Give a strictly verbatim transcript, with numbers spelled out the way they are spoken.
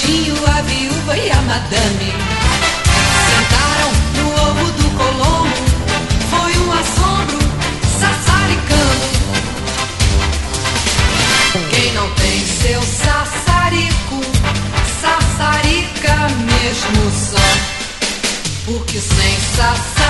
Bentinho, a viúva e a madame sentaram no ovo do Colombo. Foi um assombro, sassaricando. Quem não tem seu sassarico, sassarica mesmo só, porque sem sassarico